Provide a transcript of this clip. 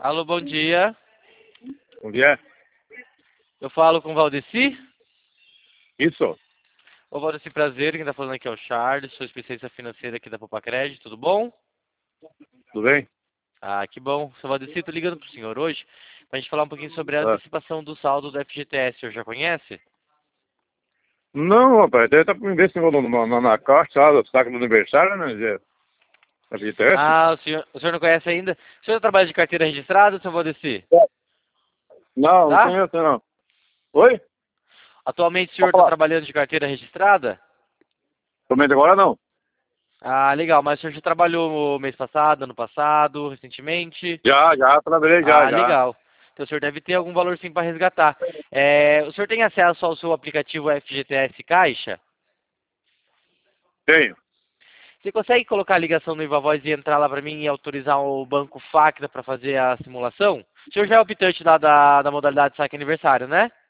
Alô, bom dia. Bom dia. Eu falo com o Valdeci. Isso. Ô, Valdeci, prazer. Quem tá falando aqui é o Charles, sou especialista financeiro aqui da Popacred. Tudo bom? Tudo bem? Ah, que bom. Seu Valdeci, tô ligando pro senhor hoje pra gente falar um pouquinho sobre a Ah. antecipação do saldo do FGTS. O senhor já conhece? Não, rapaz, deve estar para me ver se na caixa, lá, do saco do aniversário, né? FGTS? Ah, o senhor não conhece ainda? O senhor trabalha de carteira registrada, seu Valdeci? Não, não Tá? conheço, não. Oi? Atualmente o senhor Pode está falar. trabalhando de carteira registrada? Somente agora não. Ah, legal. Mas o senhor já trabalhou no mês passado, ano passado, recentemente? Já, trabalhei Ah, já. legal. Então o senhor deve ter algum valor sim para resgatar. O senhor tem acesso ao seu aplicativo FGTS Caixa? Tenho. Você consegue colocar a ligação no Viva Voz e entrar lá para mim e autorizar o banco Facta para fazer a simulação? O senhor já é optante lá da modalidade saque aniversário, né?